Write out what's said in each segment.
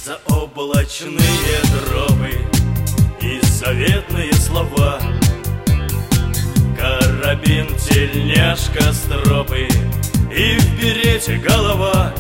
заоблачные тропы и заветные слова. Карабин, тельняшка, стропы и в берете голова.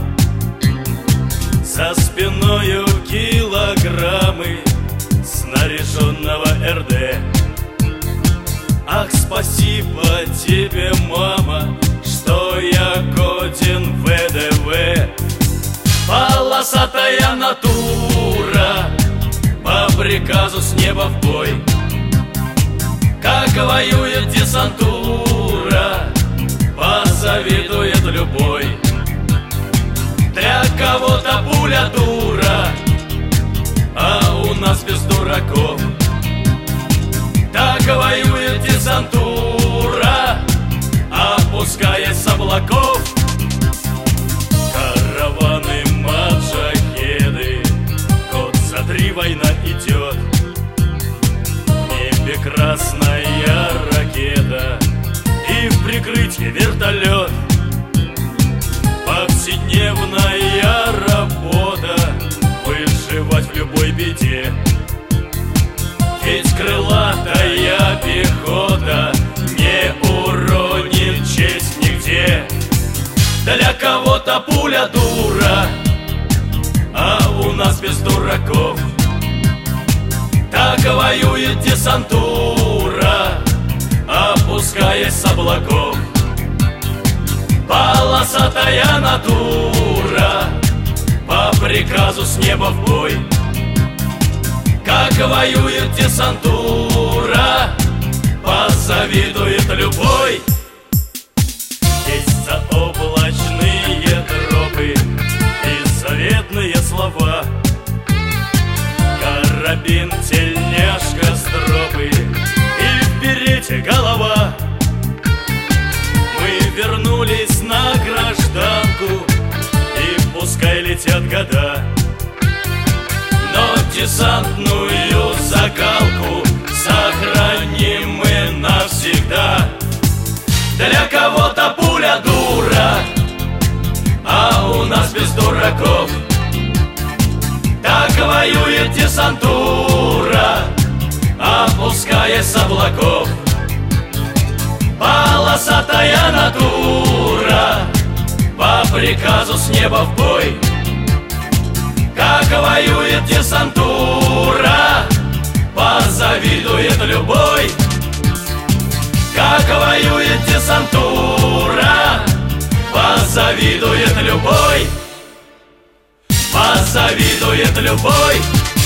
За спиною килограммы снаряженного РД. Ах, спасибо тебе, мама, что я годен в ВДВ. Полосатая натура, по приказу с неба в бой. Как воюет десантура, позавидует любой. Для кого-то пуля дура, а у нас без дураков. Так воюет десантура, опускаясь с облаков. Караваны, маджахеды, год за 3 война идет. В небе красная ракета и в прикрытии вертолет. Повседневная работа, выживать в любой беде. Ведь крылатая пехота не уронит честь нигде. Для кого-то пуля дура, а у нас без дураков. Так воюет десантура, опускаясь с облаков. Полосатая натура, по приказу с неба в бой. Как воюет десантура, позавидует любой. Есть заоблачные тропы и заветные слова. Карабин, тельняшка, стропы и в берете голова. Мы вернулись на гражданку, и пускай летят года, но десантную закалку сохраним мы навсегда. Для кого-то пуля дура, а у нас без дураков. Так воюет десантура, опускаясь с облаков. Полосатая натура, по приказу с неба в бой. Как воюет десантура, позавидует любой. Как воюет десантура, позавидует любой. Позавидует любой.